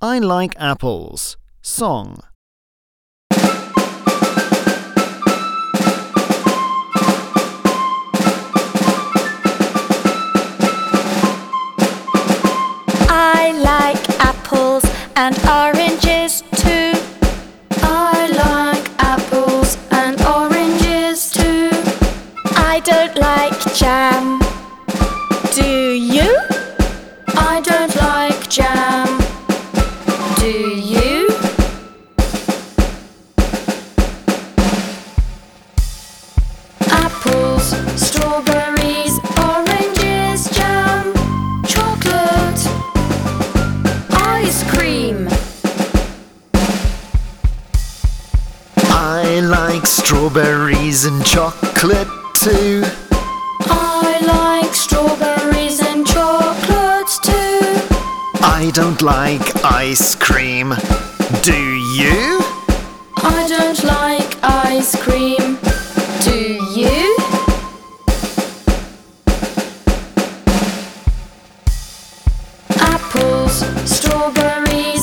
I like apples. Song. I like apples and oranges too. I like apples and oranges too. I don't like jam. Do you? I don't like jam. Do you? Apples, strawberries, oranges, jam, chocolate, ice cream. I like strawberries and chocolate too. I like strawberries and chocolate too. I don't like ice cream. Do you? I don't like ice cream. Do you? Apples, strawberries,